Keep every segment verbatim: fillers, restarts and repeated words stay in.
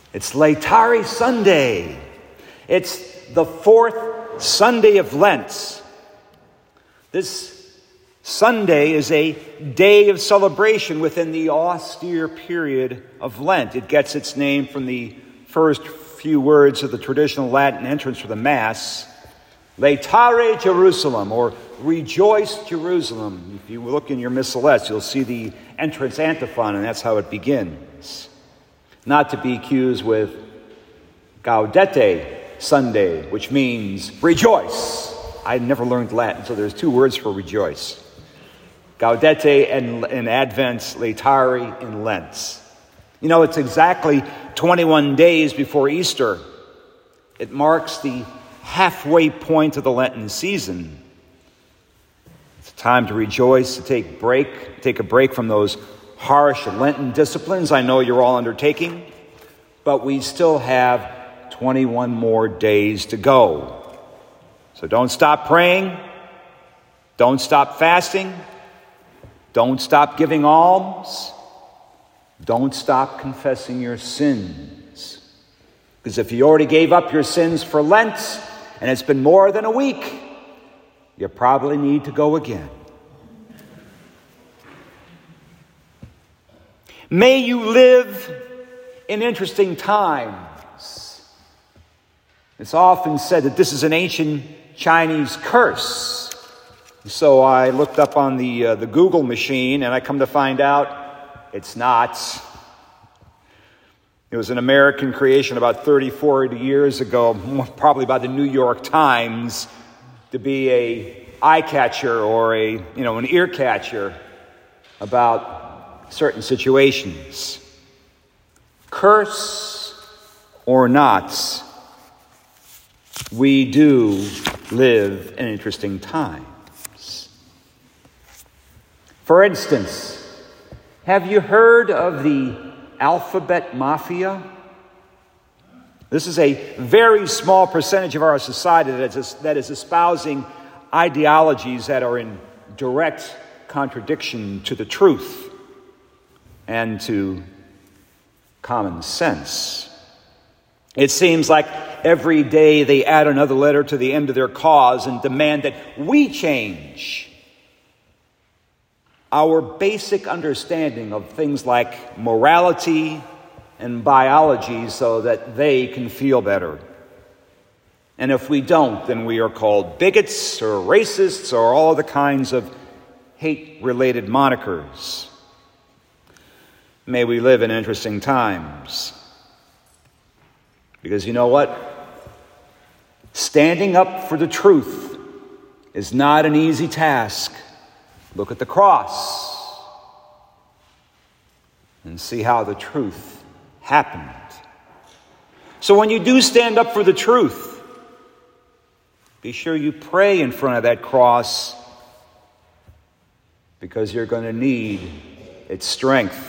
It's Laetare Sunday. It's the fourth Sunday of Lent. This Sunday is a day of celebration within the austere period of Lent. It gets its name from the first few words of the traditional Latin entrance for the Mass, Laetare Jerusalem, or Rejoice Jerusalem. If you look in your missalets, you'll see the entrance antiphon, and that's how it begins. Not to be accused with Gaudete Sunday, which means rejoice. I never learned Latin, so there's two words for rejoice. Gaudete in, in Advent, Laetare in Lent. You know, it's exactly twenty-one days before Easter. It marks the halfway point of the Lenten season. It's a time to rejoice, to take break, take a break from those harsh Lenten disciplines I know you're all undertaking, but we still have twenty-one more days to go. So don't stop praying, don't stop fasting, don't stop giving alms, don't stop confessing your sins. Because if you already gave up your sins for Lent, and it's been more than a week, you probably need to go again. May you live in interesting times. It's often said that this is an ancient Chinese curse. So I looked up on the uh, the Google machine, and I come to find out it's not. It was an American creation about thirty, forty years ago, probably by the New York Times, to be a eye catcher or a you know an ear catcher about certain situations. Curse or not, we do live in interesting times. For instance, have you heard of the alphabet mafia? This is a very small percentage of our society that is, that is espousing ideologies that are in direct contradiction to the truth and to common sense. It seems like every day they add another letter to the end of their cause and demand that we change our basic understanding of things like morality and biology so that they can feel better. And if we don't, then we are called bigots or racists or all the kinds of hate-related monikers. May we live in interesting times. Because you know what? Standing up for the truth is not an easy task. Look at the cross and see how the truth happened. So when you do stand up for the truth, be sure you pray in front of that cross, because you're going to need its strength.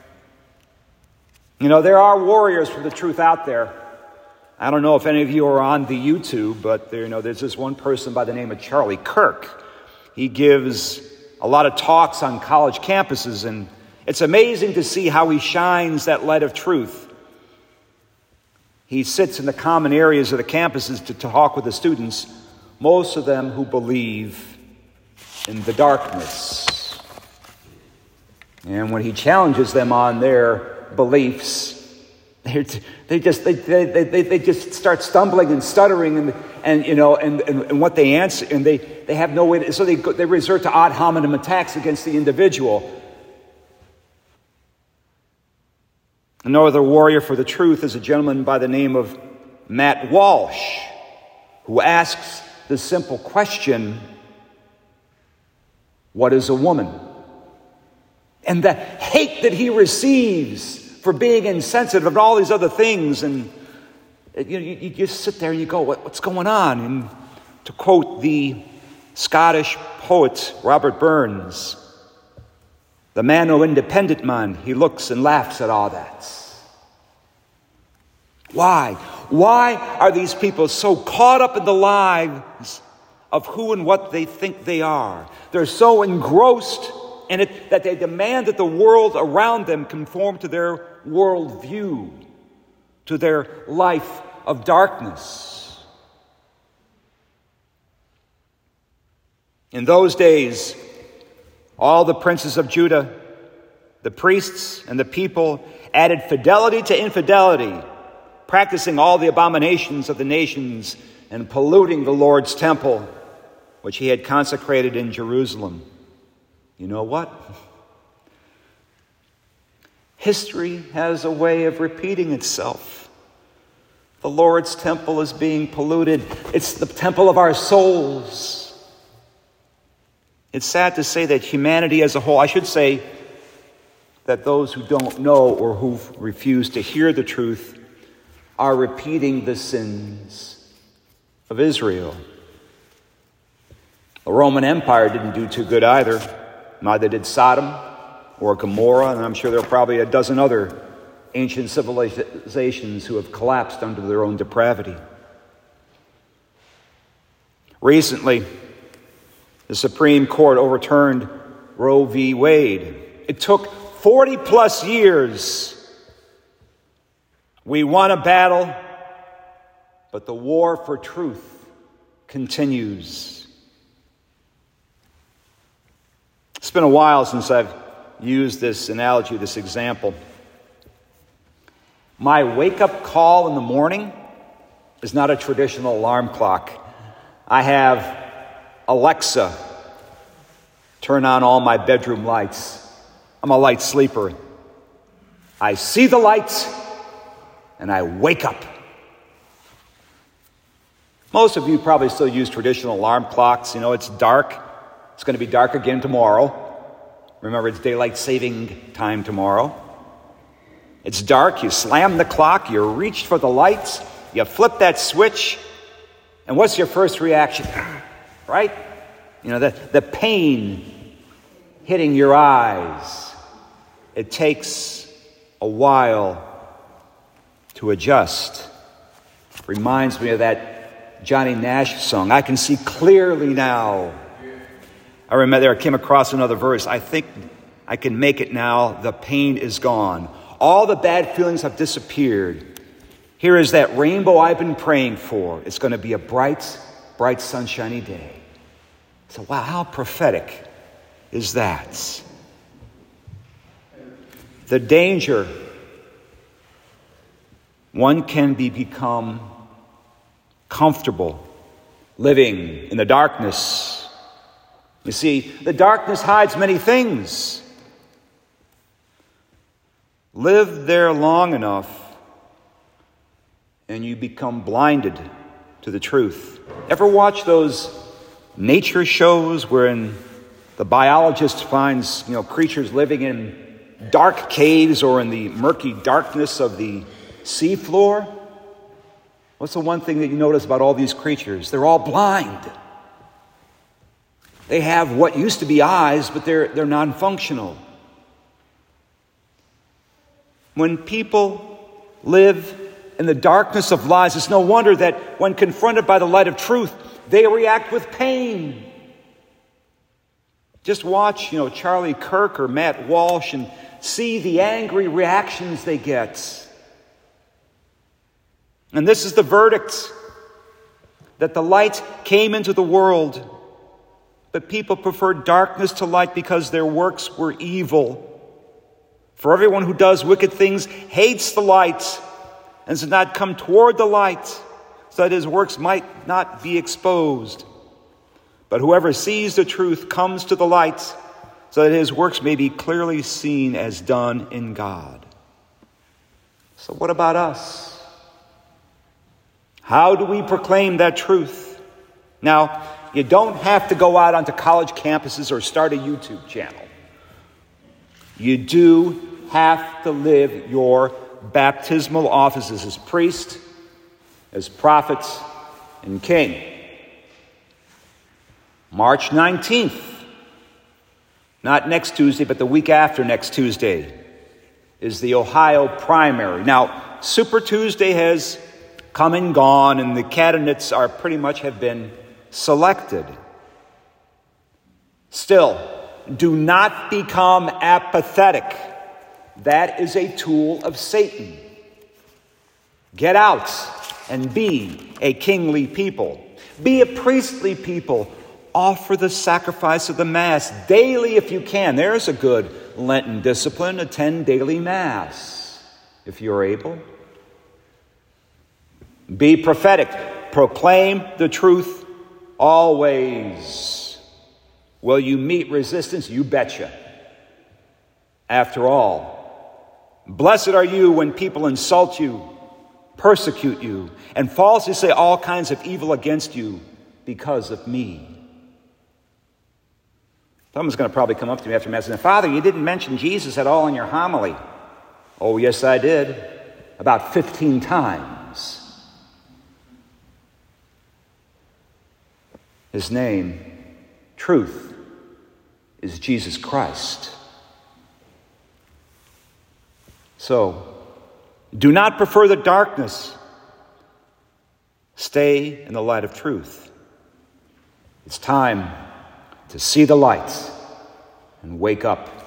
You know, there are warriors for the truth out there. I don't know if any of you are on the YouTube, but there, you know, there's this one person by the name of Charlie Kirk. He gives a lot of talks on college campuses, and it's amazing to see how he shines that light of truth. He sits in the common areas of the campuses to talk with the students, most of them who believe in the darkness. And when he challenges them on their beliefs, they they just they, they they they just start stumbling and stuttering, and and you know and, and, and what they answer, and they, they have no way to, so they they resort to ad hominem attacks against the individual. No other warrior for the truth is a gentleman by the name of Matt Walsh, who asks the simple question, what is a woman? And the hate that he receives for being insensitive and all these other things. And you, you, you just sit there and you go, what, what's going on? And to quote the Scottish poet Robert Burns, the man o' independent man, he looks and laughs at all that. Why? Why are these people so caught up in the lives of who and what they think they are? They're so engrossed in it that they demand that the world around them conform to their worldview, to their life of darkness. In those days, all the princes of Judah, the priests and the people, added fidelity to infidelity, practicing all the abominations of the nations and polluting the Lord's temple, which he had consecrated in Jerusalem. You know what? History has a way of repeating itself. The Lord's temple is being polluted. It's the temple of our souls. It's sad to say that humanity as a whole, I should say that those who don't know or who refuse to hear the truth are repeating the sins of Israel. The Roman Empire didn't do too good either. Neither did Sodom or Gomorrah, and I'm sure there are probably a dozen other ancient civilizations who have collapsed under their own depravity. Recently, the Supreme Court overturned Roe v. Wade. It took forty plus years. We won a battle, but the war for truth continues. It's been a while since I've used this analogy, this example. My wake-up call in the morning is not a traditional alarm clock. I have Alexa turn on all my bedroom lights. I'm a light sleeper. I see the lights and I wake up. Most of you probably still use traditional alarm clocks. You know, it's dark. It's going to be dark again tomorrow. Remember, it's daylight saving time tomorrow. It's dark. You slam the clock. You reach for the lights. You flip that switch. And what's your first reaction? Right? You know, the, the pain hitting your eyes. It takes a while to adjust. Reminds me of that Johnny Nash song, I Can See Clearly Now. I remember I came across another verse. I think I can make it now. The pain is gone. All the bad feelings have disappeared. Here is that rainbow I've been praying for. It's going to be a bright, bright, sunshiny day. So, wow, how prophetic is that? The danger, one can be become comfortable living in the darkness. You see, the darkness hides many things. Live there long enough and you become blinded to the truth. Ever watch those nature shows wherein the biologist finds, you know, creatures living in dark caves or in the murky darkness of the seafloor? What's the one thing that you notice about all these creatures? They're all blind. They have what used to be eyes, but they're, they're non-functional. When people live in the darkness of lies, it's no wonder that when confronted by the light of truth, they react with pain. Just watch, you know, Charlie Kirk or Matt Walsh and see the angry reactions they get. And this is the verdict, that the light came into the world, but people preferred darkness to light because their works were evil. For everyone who does wicked things hates the light and does not come toward the light, so that his works might not be exposed. But whoever sees the truth comes to the light, so that his works may be clearly seen as done in God. So what about us? How do we proclaim that truth? Now, you don't have to go out onto college campuses or start a YouTube channel. You do have to live your baptismal offices as priest, as prophet, and king. March nineteenth, not next Tuesday, but the week after next Tuesday, is the Ohio primary. Now, Super Tuesday has come and gone, and the candidates are pretty much have been selected. Still, do not become apathetic. That is a tool of Satan. Get out and be a kingly people. Be a priestly people. Offer the sacrifice of the Mass daily if you can. There's a good Lenten discipline. Attend daily Mass if you're able. Be prophetic. Proclaim the truth always. Will you meet resistance? You betcha. After all, blessed are you when people insult you, persecute you, and falsely say all kinds of evil against you because of me. Someone's going to probably come up to me after Mass and say, Father, you didn't mention Jesus at all in your homily. Oh, yes, I did. About fifteen times. His name, truth, is Jesus Christ. So, do not prefer the darkness. Stay in the light of truth. It's time to see the light and wake up